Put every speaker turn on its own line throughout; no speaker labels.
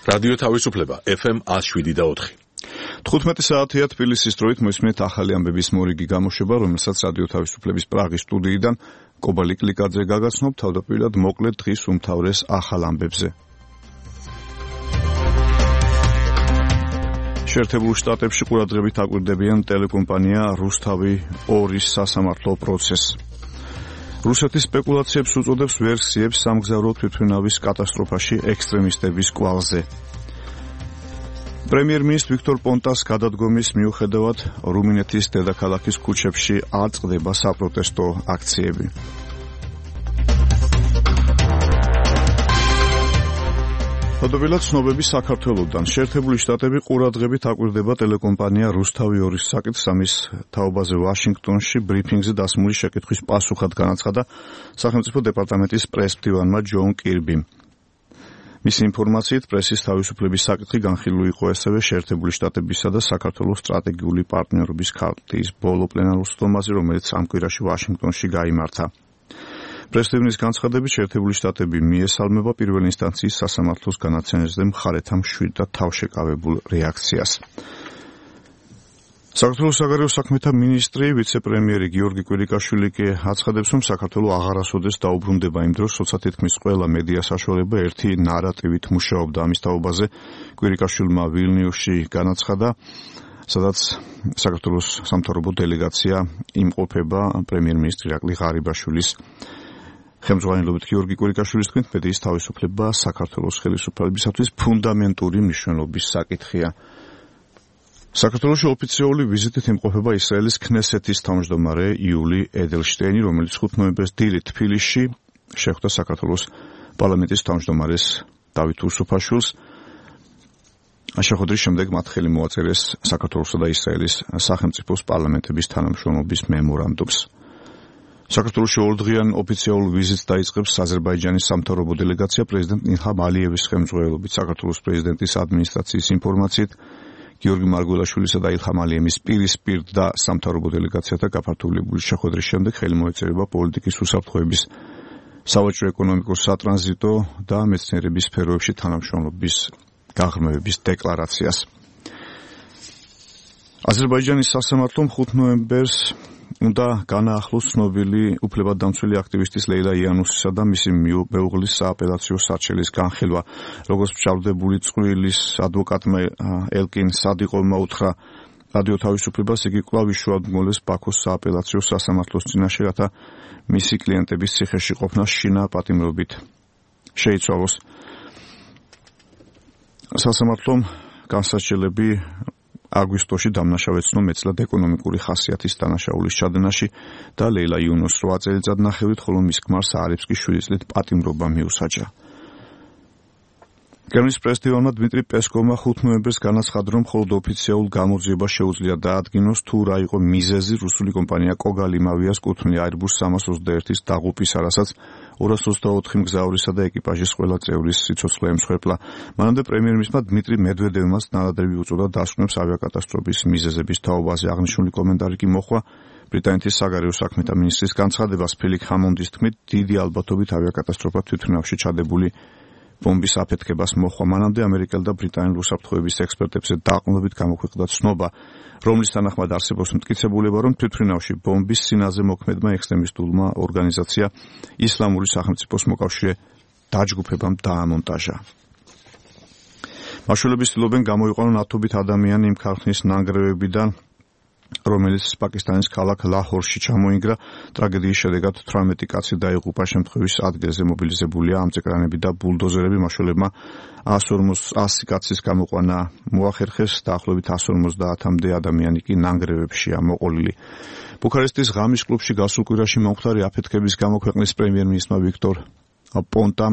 რადიო თავისუფლება FM 107.4.
15 საათია თბილისის დროით მოისმენთ ახალი ამბების მორიგი გამოშვება, რომელსაც რადიო თავისუფლების პრაღის სტუდიიდან კობალი კლიკაძე გაგაცნობ თავდაპირველად მოკლედ დღის უმთავრეს ახალ ამბებზე. შეერთებულ შტატებში ყურადღებით აკვირდებიან ტელეკომპანია რუსთავი 2-ის სასამართლო პროცესს. რუსეთის სპეკულაციებს უწოდებს ვერსიებს სამგზავრო თვითმფრინავის კატასტროფაში ექსტრემისტების კვალზე. პრემიერ-მინისტრ ვიქტორ პონტას გადადგომის მიუხედავად რუმინეთის დედაქალაქის ქუჩებში არ წყდება საპროტესტო აქციები. თავდაპირველად ცნობები საქართველოდან. შეერთებული შტატები ყურადღებით აკვირდება ტელეკომპანია რუსთავი 2-ის საკითხს, ამის თაობაზე ვაშინგტონში ბრიფინგზე დასმული შეკითხვის პასუხად განაცხადა სახელმწიფო დეპარტამენტის პრესმდივანმა ჯონ კირბიმ. მისი ინფორმაციით პრესის თავისუფლების საკითხი განხილული იყო ასევე შეერთებული შტატებისა და საქართველოს სტრატეგიული პარტნიორობის ქარტიის ბოლო პლენარულ სხდომაზე, რომელიც ამ კვირაში ვაშინგტონში გაიმართა. პრესმდივნის განცხადებით შეერთებული შტატები მიესალმება პირველი ინსტანციის სასამართლოს განაცემებზე მხარეთა მშვიდად თავშეკავებულ რეაქციას. საქართველოს საგარეო საქმეთა მინისტრი ვიცე-პრემიერი გიორგი კვირიკაშვილი კი აცხადებს, რომ საქართველო აღარასოდეს დაუბრუნდება იმ დროს, როცა თითქმის ყველა მედია საშუალება ერთი ნარატივით მუშაობდა ამის თაობაზე. კვირიკაშვილმა ვილნიუსში განაცხადა, სადაც საქართველოს სამთავრობო დელეგაცია იმყოფება პრემიერ-მინისტრი ირაკლი ღარიბაშვილის ხელმძღვანელობით. გიორგი კვირიკაშვილის თქმით, მედიის თავისუფლება საქართველოს ხელისუფლებისათვის ფუნდამენტური მნიშვნელობის საკითხია. საქართველოში ოფიციალური ვიზიტით იმყოფება ისრაელის ქნესეთის თავმჯდომარე იული ედელშტეინი, რომელიც 5 ნოემბერს დილით თბილისში შეხვდა საქართველოს პარლამენტის თავმჯდომარეს დავით უსუფაშვილს. შეხვედრის შემდეგ მათ ხელი მოაწერეს საქართველოსა და ისრაელის სახელმწიფოს პარლამენტების თანამშრომლობის მემორანდუმს. საქართველოში ორდღიან ოფიციალურ ვიზიტს დაიწყებს აზერბაიჯანის სამთავრობო დელეგაცია პრეზიდენტ ილჰამ ალიევის ხელმძღვანელობით. საქართველოს პრეზიდენტის ადმინისტრაციის ინფორმაციით გიორგი მარგველაშვილისა და ილჰამ ალიევის პირისპირ და სამთავრობო დელეგაციათა გაფართოებული შეხვედრის შემდეგ ხელი მოეწერება პოლიტიკის უსაფრთხოების, სავაჭრო ეკონომიკურ სატრანზიტო და მეცნიერების სფეროებში თანამშრომლობის გაღრმავების დეკლარაციას. აზერბაიჯანის სასამართლომ 5 ნოემბერს უნდა განაახლოს ცნობილი უფლებადამცველი აქტივისტის ლეილა იანუსისა და მისი მეუღლის სააპელაციო სარჩელის განხილვა. როგორც მშალდებული წვრილის ადვოკატმა ელკინ სადიყოვმა უთხრა რადიო თავისუფლებას, იგი კვლავ იშუადმგოლეს ბაქოს სააპელაციო სასამართლოს წინაშე, რათა მისი კლიენტების ციხეში ყოფნა შინა პატიმრობით შეიცვალოს. სასამართლომ განსაჩელები აგვისტოში დამნაშავეცნო მეცლად ეკონომიკური ხასიათის დანაშაულის ჩადენაში და ლეილა იუნუსს 8 წელიწადნახევრით, ხოლო მის ქმარს არიფსკი 7 წლით პატიმრობა მიუსაჯა. კრემლის პრესმდივანმა დმიტრი პესკოვმა 5 ნოემბერს განაცხადა, რომ მხოლოდ ოფიციალურ გამოძიებას შეუძლია დაადგინოს თუ რა იყო მიზეზი რუსული კომპანია კოგალიმავიას კუთვნილი Airbus 321-ის დაღუპისა, რასაც 224 მგზავრისა და ეკიპაჟის ყველა წევრის სიცოცხლე ემსხვერპლა. მანამდე პრემიერ-მინისტრმა დმიტრი მედვედევმაც ნარადევი უწოდა დასკვნებს ავიაკატასტროფის მიზეზების თაობაზე. აღნიშნული კომენტარი კი მოჰყვა ბრიტანეთის საგარეო საქმეთა მინისტრის განცხადებას. ფილიპ ჰამონდის თქმით, დიდი ალბათობით ავიაკატასტროფა თვითმფრინავში ჩადებული ბომბის აფეთქებას მოჰყვა. მანამდე ამერიკელ და ბრიტანელ უსაფრთხოების ექსპერტებზე დაყრდნობით გამოქვეყნდა ცნობა, რომლის თანახმად არსებობს მტკიცებულება, რომ თვითმფრინავში ბომბის სინაზე მოქმედმა ექსტრემისტულმა ორგანიზაცია ისლამური სახელმწიფოს მოკავშირე დაჯგუფებამ დაამონტაჟა. მაშულების ცდილობენ გამოიყვანონ ათობით ადამიანი იმ ქარხნის ნანგრევებიდან, რომელიც პაკისტანის ქალაქ ლაჰორში ჩამოინგრა. ტრაგედიის შედეგად 18 კაცი დაიღუპა. შემთხვევის ადგილზე მობილიზებულია ამწეკრანები და ბულდოზერები. მაშულებმა 100 კაცის გამოყვანა მოახერხეს, დაახლოებით 150-მდე ადამიანი კი ნანგრევებშია მოყოლილი. ბუქარესტის ღამის კლუბში გასულ კვირაში მომხდარი აფეთქების გამო ქვეყნის პრემიერ-მინისტრმა ვიქტორ პონტამ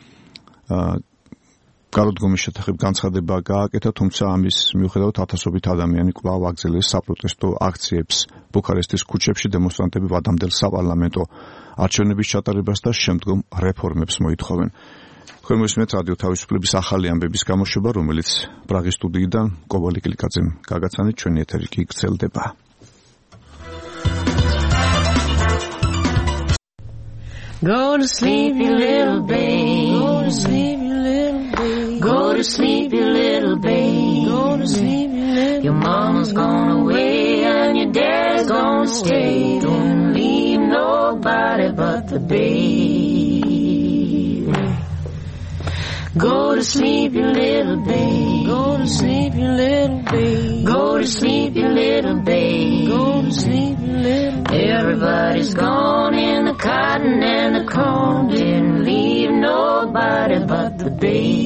გადადგომის შესახებ განცხადება გააკეთა, თუმცა ამის მიუხედავად ათასობით ადამიანი კვლავ აგრძელეს საპროტესტო აქციებს. ბუქარესტის ქუჩებში დემონსტრანტები ვადამდელ საპარლამენტო არჩევნების ჩატარებას და შემდგომ რეფორმებს მოითხოვენ. თქვენ მოსმენთ რადიო თავისუფლების ახალი ამბების გამოშვება, რომელიც პრაღის სტუდიიდან კობალი კლიკაძემ გაგაცანით, ჩვენი ეთერი კი გრძელდება.
Go to sleep, you little babe. Go to sleep, you little babe. Go to sleep, you little babe. Go to sleep, you little Your mama's gone away and your dad's gonna stay. Don't leave nobody but the baby. Go to sleep, you little babe. Go to sleep, you little babe. Go to sleep, you little babe. Go to sleep, you little babe. Everybody's gone in the cotton and the corn. Didn't leave nobody but the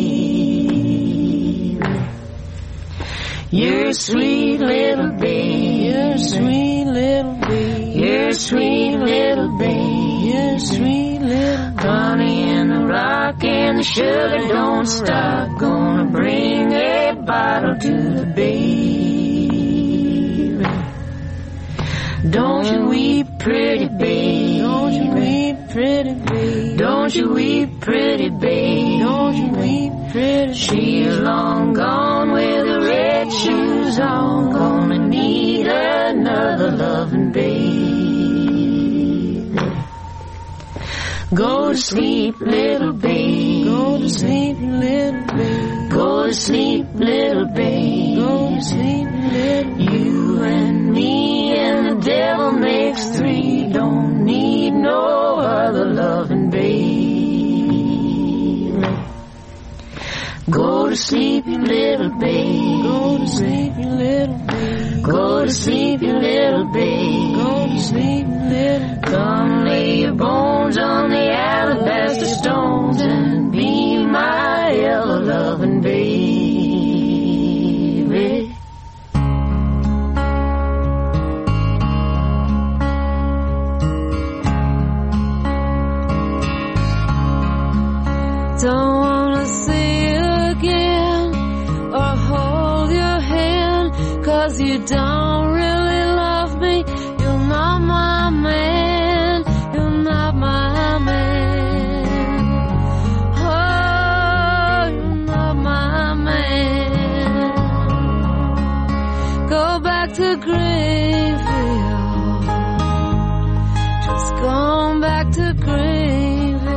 babe. You're a sweet little babe. You're a sweet little babe. You're a sweet little babe. You're a sweet little babe. Honey and the rock and the sugar don't stop. Gonna bring a bottle to the baby. Don't you weep, pretty babe. Don't you weep, pretty babe. Don't you weep, pretty babe. Don't you weep, pretty babe. She's long gone with the red shoes on. Gonna need another loving babe. Go to sleep, little babe. Go to sleep, little babe. Go to sleep, little babe. Go to sleep, little babe. You and me and the devil makes three. Don't need no other loving babe. Go to sleep, you little babe. Go to sleep, you little babe. Go to sleep, you little babe. Go to sleep, little babe. Come lay your bones on the alabaster stones and be my ever-loving baby.
Don't wanna see you again or hold your hand, 'cause you don't really love me. You're not my man. You're not my man. Oh, you're not my man. Go back to Greenville. Just gone back to Greenville.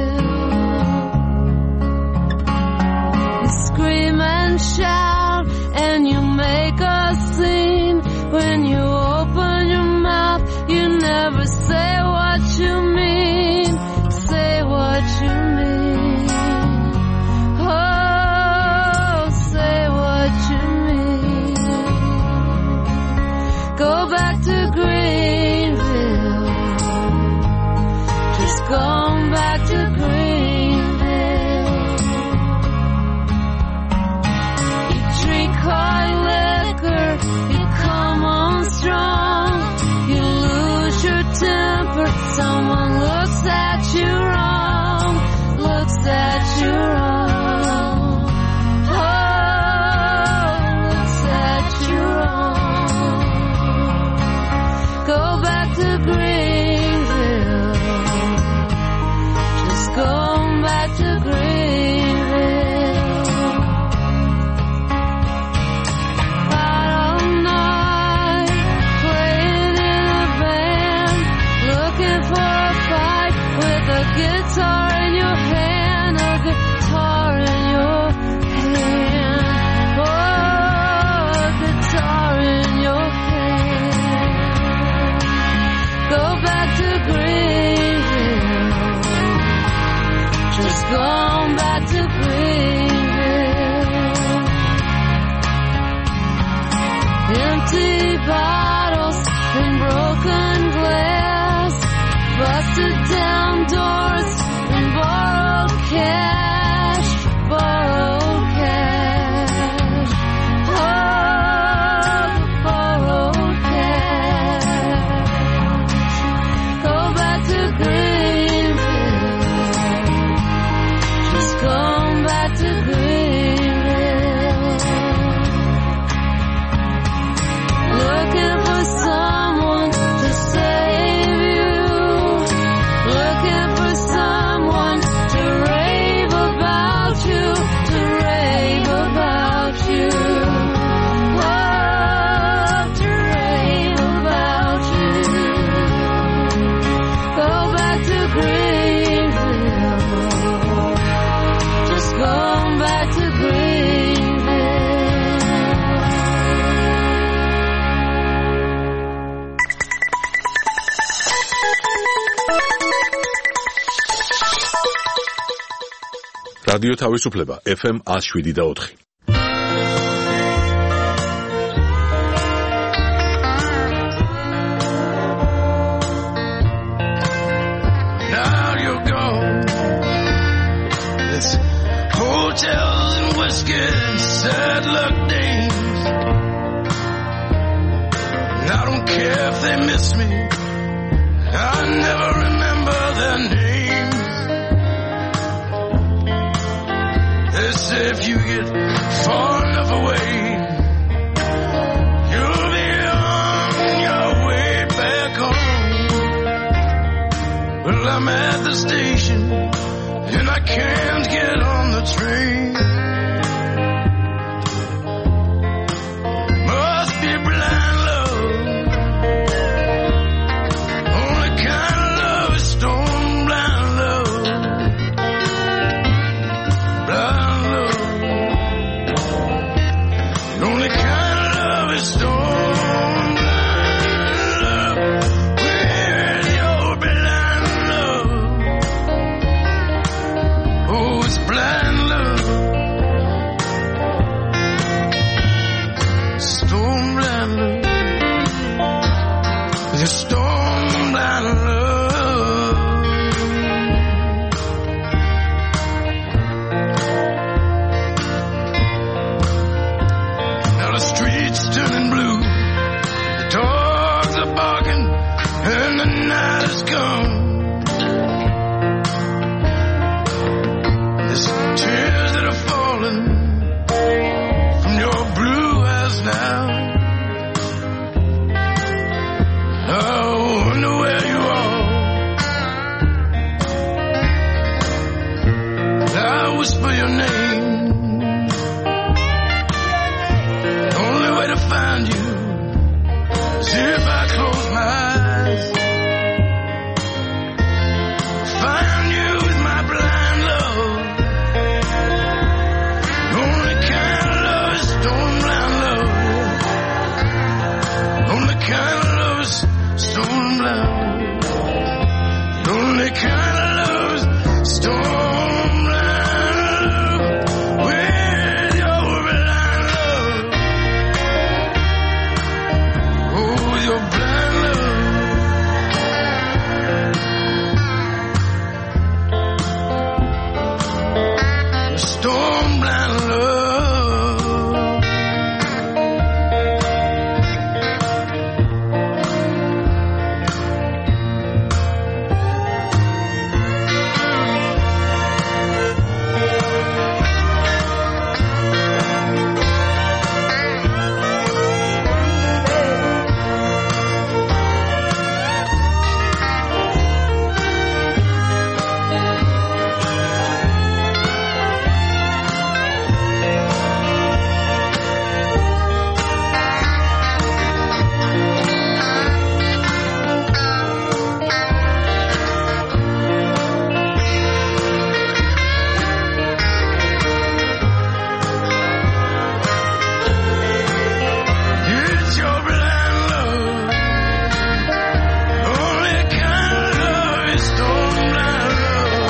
Scream and shout and you make a scene. When you open your mouth, you never say what you mean. Say what you mean. Oh, say what you mean. Go back to Greenville. Just gone back to Greenville. Hard liquor, you come on strong, you lose your temper, someone looks at you wrong, looks at you wrong, oh, looks at you wrong. Go back to Greenville, just go back to Greenville. Guitar in your hand, a guitar in your hand, oh, a guitar in your hand. Go back to Greenville, just gone back to Greenville. Empty bottles and broken glass, busted down doors and borrowed cash, borrowed cash, oh, borrowed cash. Go back to Greenville, just gone back to Greenville. Looking for someone to save you. Looking for someone to rave
რადიო თავისუფლება FM 107.4.
Hotels and whiskey and sad luck days. And I don't care if they miss me, I never remember their names. They say if you get far enough away, you'll be on your way back home. Well, I'm at the station and I can't get on the train. Must be blind love. Only kind of love is stone blind love. Blind love. The only kind of love is stone blind love. Where's your blind love? Oh, it's blind love. Stone blind love. It's stone blind love. Now the streets turning blue, the dogs are barking, and the night has come. There's tears that are falling from your blue eyes now. I wonder where you are. I whisper your name. The only way to find you is if I close my eyes. Find you with my blind love. The only kind of love is stone blind love. The only kind of love is stone blind. The only kind of love is stone blind love. With your blind love. Oh, with your blind love. Stone blind love. It's your blind love. Only kind of love is stone blind love.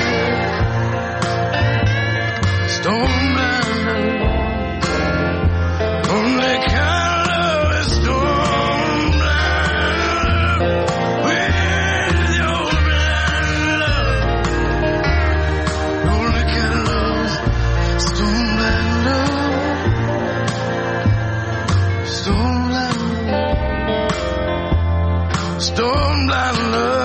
Stone blind love. Only kind of love is stone blind love. With your blind love. Only kind of love is stone blind love. Stone blind love. Stone blind love.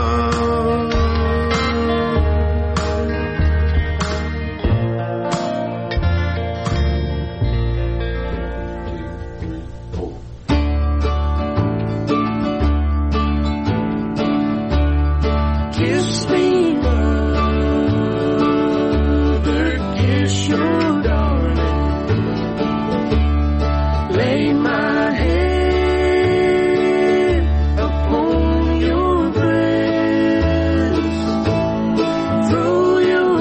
Kiss me, mother, kiss your darling. Lay my head upon your breast. Throw your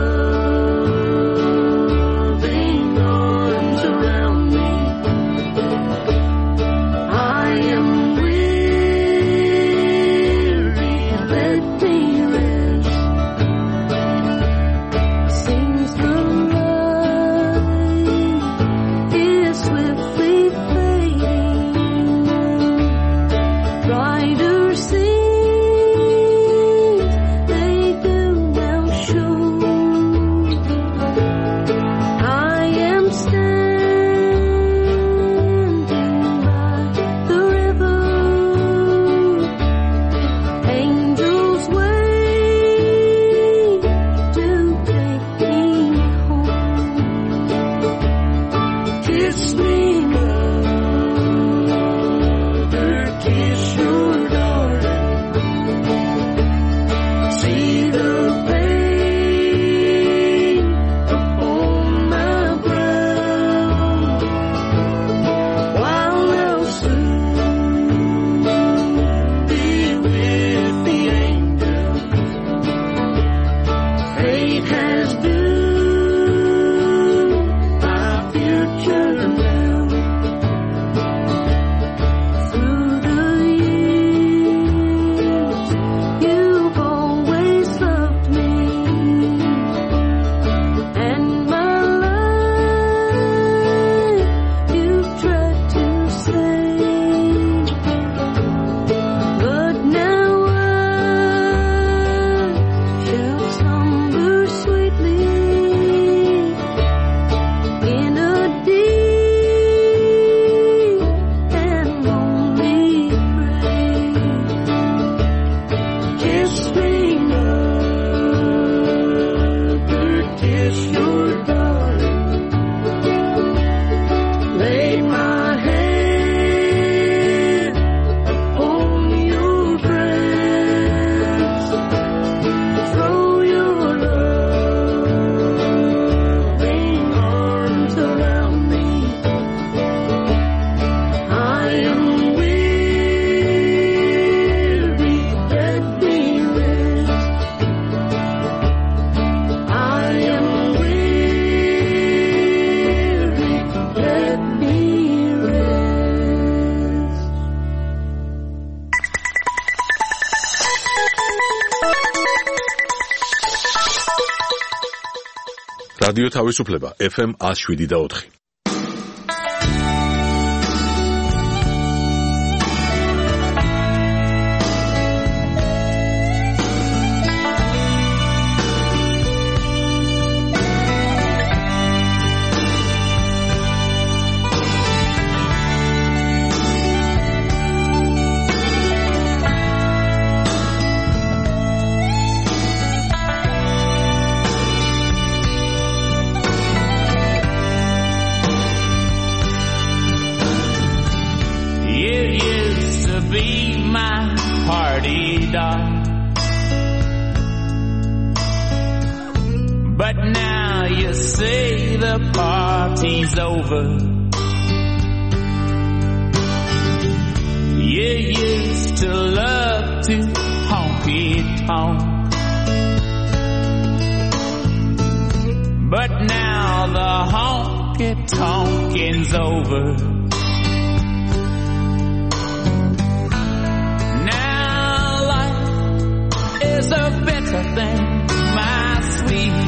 loving arms around me. I am weary, let me rest.
რადიო თავისუფლება FM 107.4.
But now you say the party's over. You used to love to honky-tonk, but now the honky-tonking's over. Now life is a better thing, my sweet.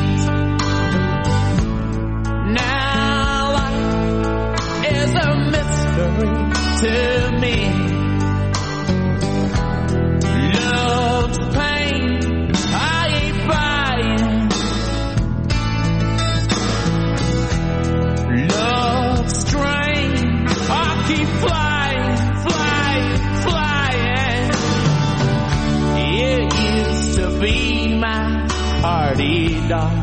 Now life is a mystery to me. Love's pain, I ain't buying. Love's strain, I keep flying, flying, flying. It used to be my party doll,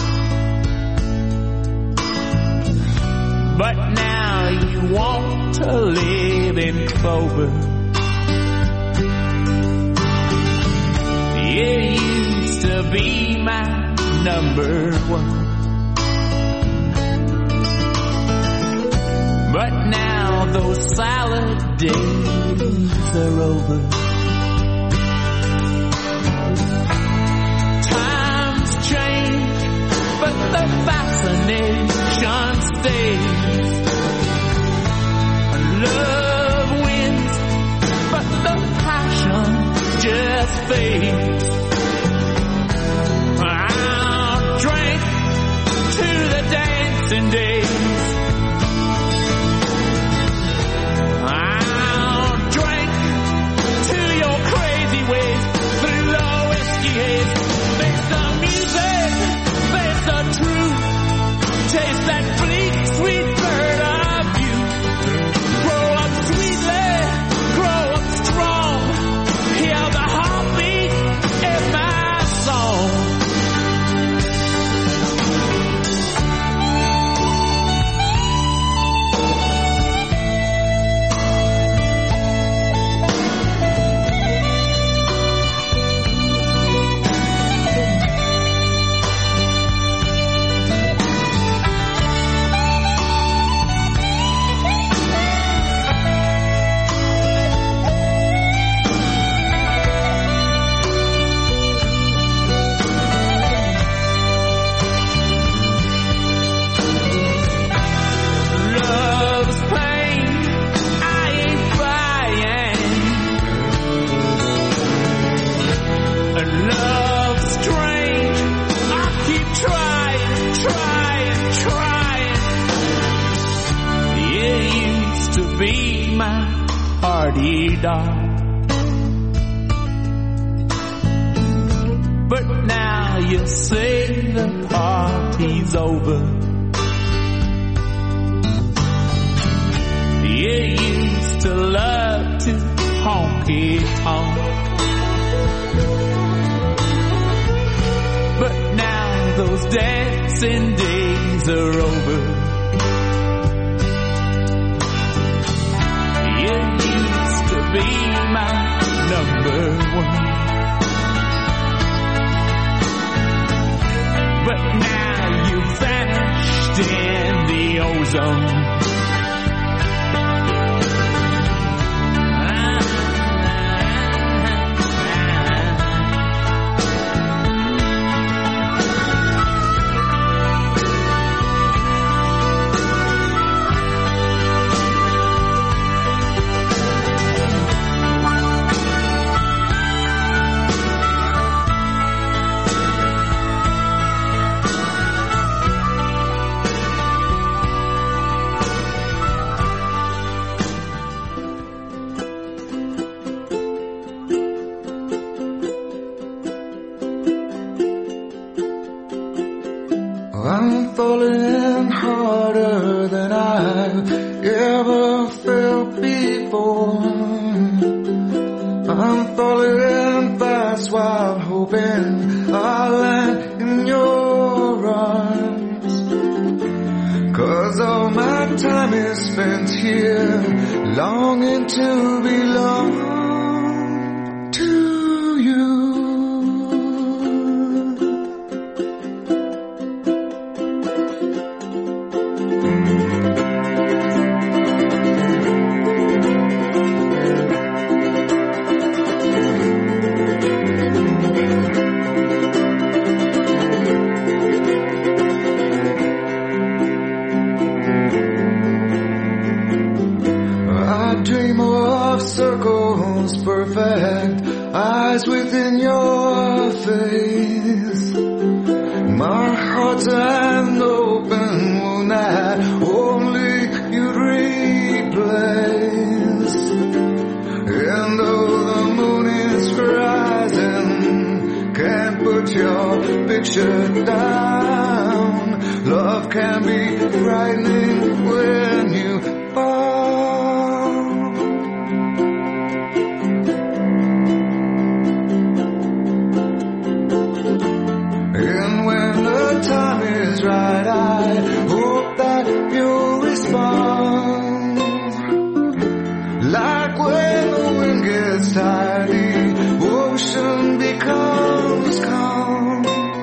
but now you want to live in clover. You used to be my number one, but now those salad days are over. Times change, but the fascination stays. Love wins, but the passion just fades. I'll drink to the dancing days. I'll drink to your crazy ways through the whiskey haze. Face the music, face the truth. Taste that bleak, sweet bird of you. Grow up sweetly, grow up strong. Hear the heartbeat in my song. Love's pain, I ain't buying. And love's strange, I keep trying, trying, trying. You used to be my party doll, but now you say the party's over. You used to love to honky-tonk, but now those dancing days are over. You used to be my number one, but now you vanished in the ozone.
I'm falling harder than I've ever felt before. I'm falling fast while hoping I'll land in your arms. 'Cause all my time is spent here, longing to belong to you. Circles perfect, eyes within your face. My heart's an open wound that only you'd replace. And though the moon is rising, can't put your picture down. Love can be frightening when you fall. Right, I hope that you'll respond. Like when the wind gets tired, the ocean becomes calm.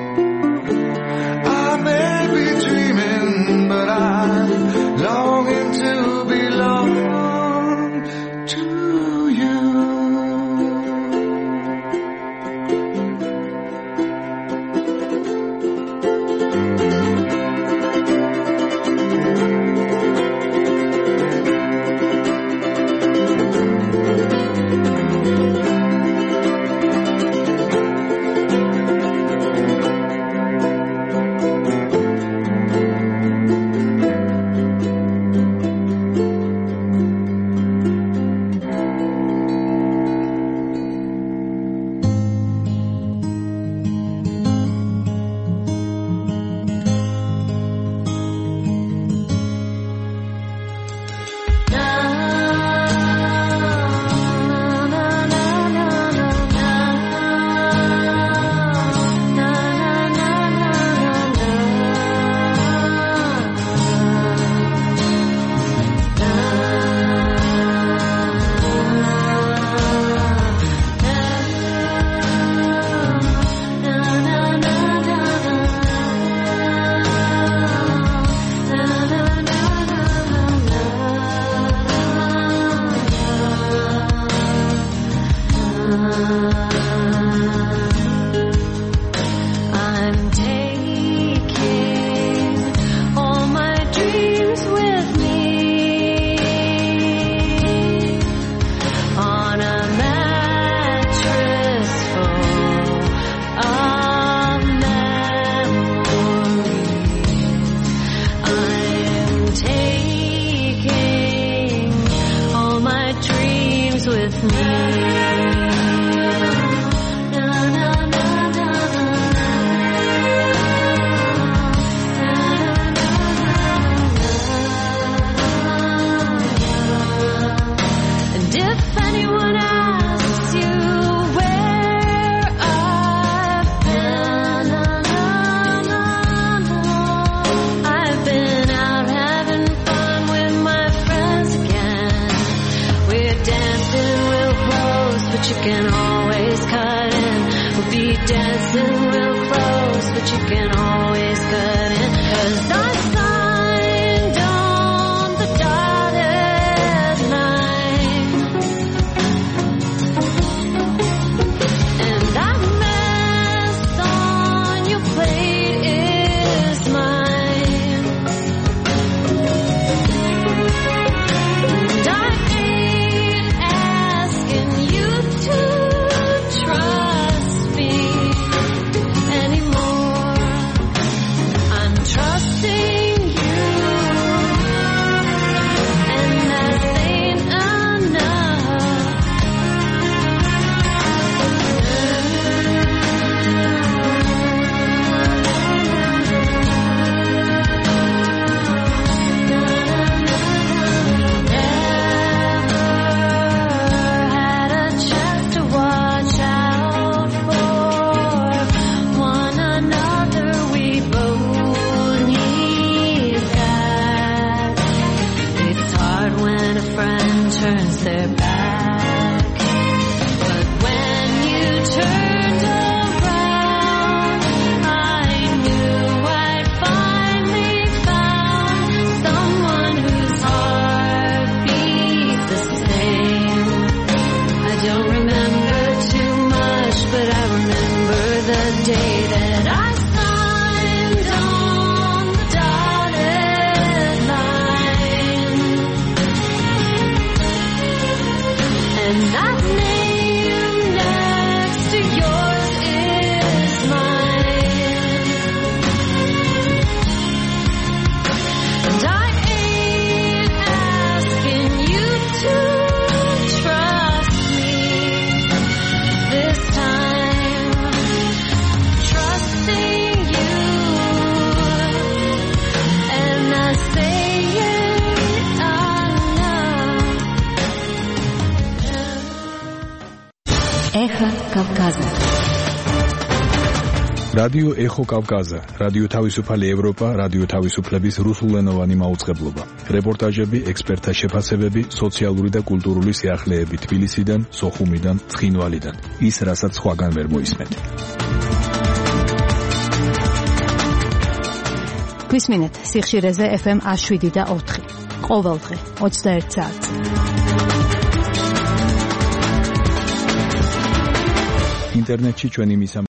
I may be dreaming, but I'm longing to belong to you.
Trusting day that I signed on the dotted line, and that name next to yours is mine, and I ain't asking you to trust me this time, trusting you, and I say it enough.
Эхо Кавказа.
რადიო ეხო კავკაზა, რადიო თავისუფალი ევროპა, რადიო თავისუფლების რუსულენოვანი მაუწყებლობა. რეპორტაჟები, ექსპერტთა შეფასებები, სოციალური და კულტურული სიახლეები თბილისიდან, სოხუმიდან, ცხინვალიდან. ის, რასაც სხვაგან ვერ მოისმენთ.
გვისმინეთ სიხშირეზე FM 107.4. ყოველდღე 21 საათს.
ინტერნეტში ჩვენი მისამართი